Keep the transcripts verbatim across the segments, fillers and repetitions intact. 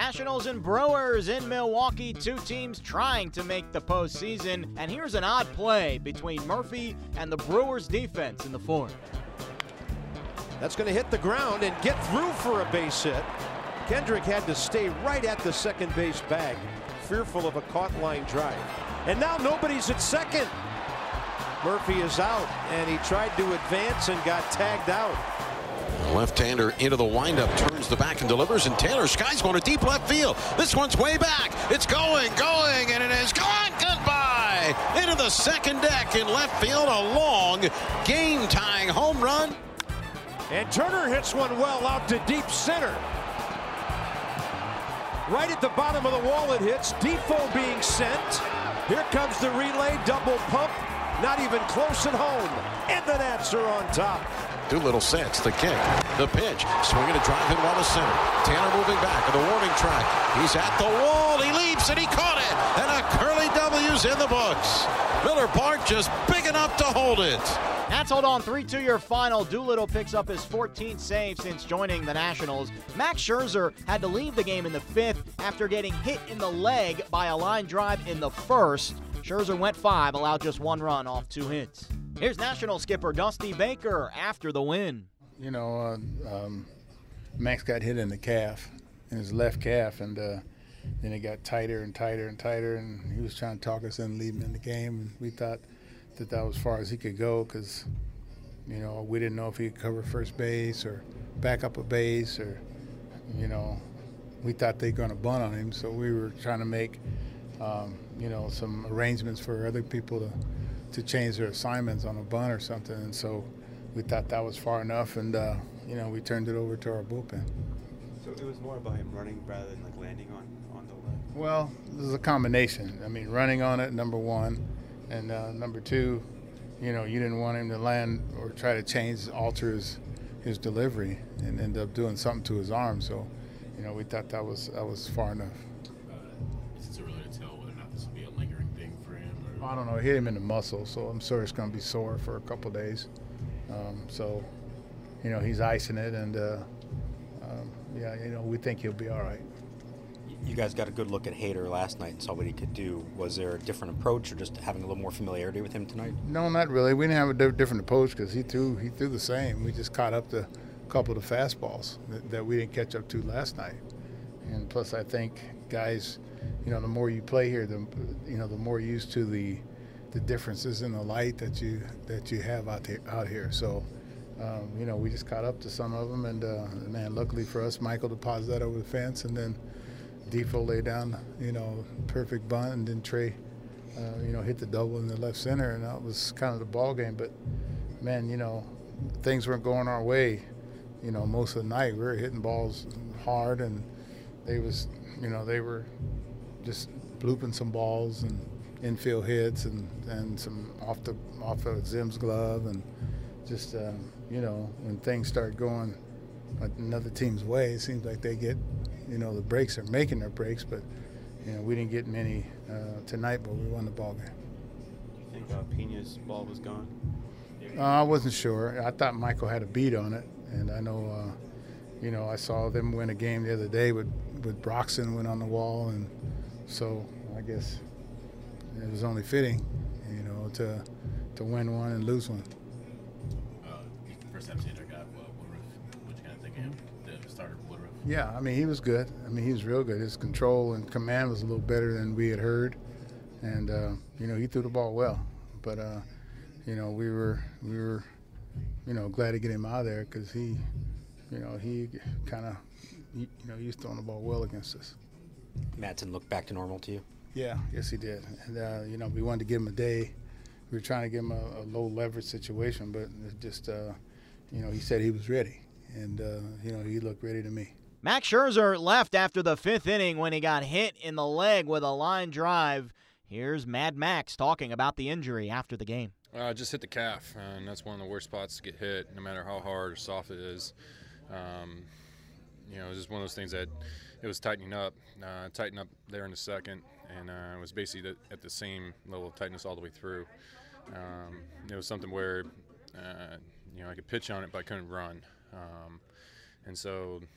Nationals and Brewers in Milwaukee, two teams trying to make the postseason. And here's an odd play between Murphy and the Brewers defense in the fourth. That's going to hit the ground and get through for a base hit. Kendrick had to stay right at the second base bag, fearful of a caught line drive. And now nobody's at second. Murphy is out, and he tried to advance and got tagged out. Left-hander into the windup, turns the back and delivers, and Taylor Sky's going to deep left field. This one's way back. It's going, going, and it is gone. Goodbye. Into the second deck in left field, a long game-tying home run. And Turner hits one well out to deep center. Right at the bottom of the wall it hits. Defoe being sent. Here comes the relay, double pump. Not even close at home. And the Nats are on top. Doolittle sets the kick, the pitch, swinging a drive in while the center. Tanner moving back at the warning track. He's at the wall. He leaps and he caught it. And a curly W's in the books. Miller Park just big enough to hold it. Nats hold on three two your final. Doolittle picks up his fourteenth save since joining the Nationals. Max Scherzer had to leave the game in the fifth after getting hit in the leg by a line drive in the first. Scherzer went five, allowed just one run off two hits. Here's National skipper Dusty Baker after the win. You know, uh, um, Max got hit in the calf, in his left calf, and uh, then it got tighter and tighter and tighter, and he was trying to talk us into leaving in the game. And we thought that that was as far as he could go because, you know, we didn't know if he could cover first base or back up a base or, you know, we thought they were going to bunt on him. So we were trying to make, um, you know, some arrangements for other people to to change their assignments on a bunt or something, and so we thought that was far enough, and uh, you know, we turned it over to our bullpen. So it was more about him running rather than like landing on, on the leg? Well, this is a combination. I mean, running on it, number one, and uh, number two, you know, you didn't want him to land or try to change, alter his, his delivery and end up doing something to his arm, so, you know, we thought that was, that was far enough. I don't know, hit him in the muscle, so I'm sure it's going to be sore for a couple days. Um, so, you know, he's icing it, and, uh, um, yeah, you know, we think he'll be all right. You guys got a good look at Hader last night and saw what he could do. Was there a different approach or just having a little more familiarity with him tonight? No, not really. We didn't have a different approach because he threw, he threw the same. We just caught up to a couple of the fastballs that, that we didn't catch up to last night. And plus, I think guys – you know, the more you play here, the you know, the more used to the the differences in the light that you that you have out there out here. So, um, you know, we just caught up to some of them, and uh, man, luckily for us, Michael deposited that over the fence, and then Defoe laid down, you know, perfect bunt, and then Trey, uh, you know, hit the double in the left center, and that was kind of the ball game. But man, you know, things weren't going our way. You know, most of the night we were hitting balls hard, and they was, you know, they were just blooping some balls and infield hits and, and some off the off of Zim's glove, and just uh, you know, when things start going another team's way, it seems like they get, you know, the breaks are making their breaks, but you know, we didn't get many uh, tonight, but we won the ball game. Do you think uh, Pena's ball was gone? Uh, I wasn't sure. I thought Michael had a beat on it, and I know, uh, you know, I saw them win a game the other day with with Broxton went on the wall, and so I guess it was only fitting, you know, to to win one and lose one. Uh, first time seeing our guy, Woodruff, what you kind of think of him, the starter Woodruff? Yeah, I mean, he was good. I mean, he was real good. His control and command was a little better than we had heard, and uh, you know, he threw the ball well. But uh, you know, we were we were, you know, glad to get him out of there because he, you know, he kind of, you know, he was throwing the ball well against us. Madsen looked back to normal to you? Yeah, yes he did. And, uh, you know, we wanted to give him a day. We were trying to give him a, a low leverage situation, but it just, uh, you know, he said he was ready. And, uh, you know, he looked ready to me. Max Scherzer left after the fifth inning when he got hit in the leg with a line drive. Here's Mad Max talking about the injury after the game. Uh, just hit the calf, and that's one of the worst spots to get hit, no matter how hard or soft it is. Um, you know, it was just one of those things that it was tightening up, uh, tightened up there in the second, and uh, it was basically at the same level of tightness all the way through. Um, it was something where, uh, you know, I could pitch on it, but I couldn't run. Um, and so,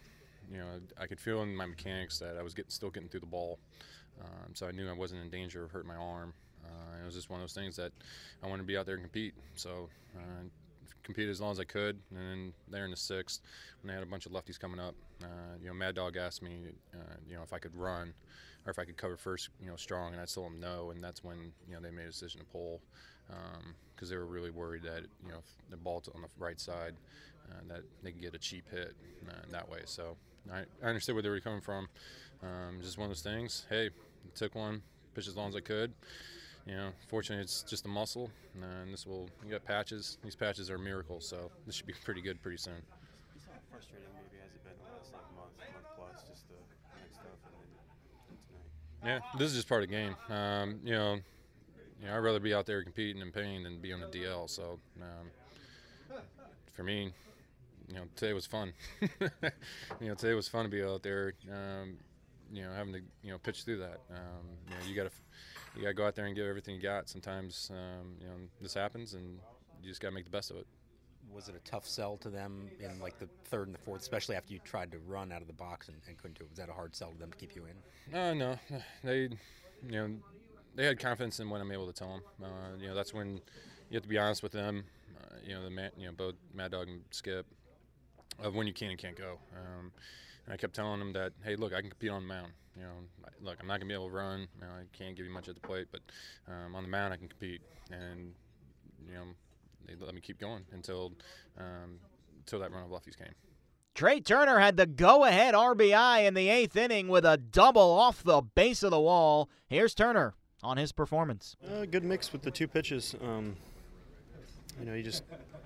you know, I could feel in my mechanics that I was getting still getting through the ball. Um, so I knew I wasn't in danger of hurting my arm. Uh, it was just one of those things that I wanted to be out there and compete. So uh, competed as long as I could. And then there in the sixth, when they had a bunch of lefties coming up, uh, you know, Mad Dog asked me, uh, you know, if I could run or if I could cover first, you know, strong, and I told them no. And that's when, you know, they made a decision to pull because um, they were really worried that, you know, if the ball's on the right side, uh, that they could get a cheap hit uh, that way. So I, I understood where they were coming from. Um, just one of those things. Hey, took one, pitched as long as I could. You know, fortunately, it's just a muscle, uh, and this will. You got patches. These patches are miracles, so this should be pretty good pretty soon. Just how frustrating maybe has it been the last like month, month plus, just the next stuff, and then tonight? Yeah, this is just part of the game. Um, you know, you know, I'd rather be out there competing in pain than be on the D L. So, um, for me, you know, today was fun. you know, today was fun to be out there. Um, you know, having to you know pitch through that. Um, you know, you got to. You gotta go out there and give everything you got. Sometimes, um, you know, this happens, and you just gotta make the best of it. Was it a tough sell to them in like the third and the fourth, especially after you tried to run out of the box and, and couldn't do it? Was that a hard sell to them to keep you in? Uh, no, they, you know, they had confidence in what I'm able to tell them. Uh, you know, that's when you have to be honest with them. Uh, you know, the man, you know, both Mad Dog and Skip, of when you can and can't go. Um, and I kept telling them that, hey, look, I can compete on the mound. You know, look, I'm not gonna be able to run. You know, I can't give you much at the plate, but um, on the mound I can compete. And you know, they let me keep going until um, until that run of lefties came. Trey Turner had the go-ahead R B I in the eighth inning with a double off the base of the wall. Here's Turner on his performance. Uh, good mix with the two pitches. Um, you know, he just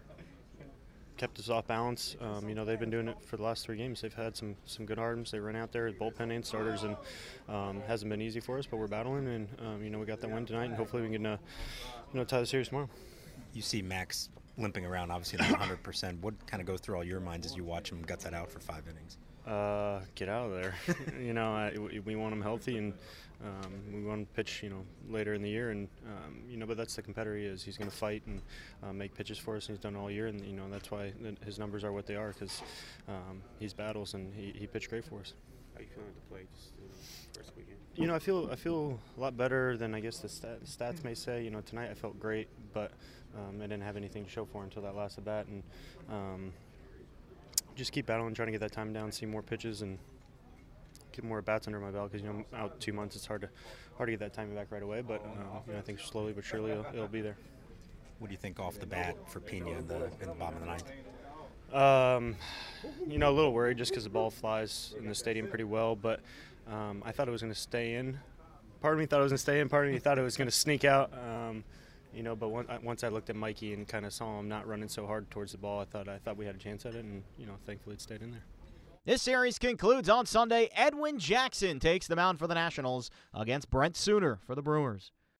kept us off balance. Um, you know, they've been doing it for the last three games. They've had some some good arms. They run out there, bullpen and starters, and um, hasn't been easy for us, but we're battling, and um, you know, we got that win tonight, and hopefully we can uh, you know tie the series tomorrow. You see Max limping around, obviously not one hundred percent. What kind of goes through all your minds as you watch him gut that out for five innings? Uh, get out of there. you know, I, we, we want him healthy, and um, we want him to pitch, you know, later in the year, and um, you know, but that's the competitor he is. He's going to fight and uh, make pitches for us, and he's done all year, and you know that's why his numbers are what they are, because um, he's battles and he, he pitched great for us. How you feeling at the plate just you know, first weekend? You know, I feel I feel a lot better than I guess the stat, stats may say. You know, tonight I felt great, but um, I didn't have anything to show for until that last at bat, and um, just keep battling, trying to get that time down, see more pitches, and get more bats under my belt. Because you know, I'm out two months, it's hard to hard to get that timing back right away. But uh, you know, I think slowly but surely it'll, it'll be there. What do you think off the bat for Pena in the in the bottom of the ninth? Um, you know, a little worried just because the ball flies in the stadium pretty well, but um, I thought it was going to stay in. Part of me thought it was going to stay in. Part of me thought it was going to sneak out. Um, you know, but one, once I looked at Mikey and kind of saw him not running so hard towards the ball, I thought I thought we had a chance at it, and you know, thankfully it stayed in there. This series concludes on Sunday. Edwin Jackson takes the mound for the Nationals against Brent Suter for the Brewers.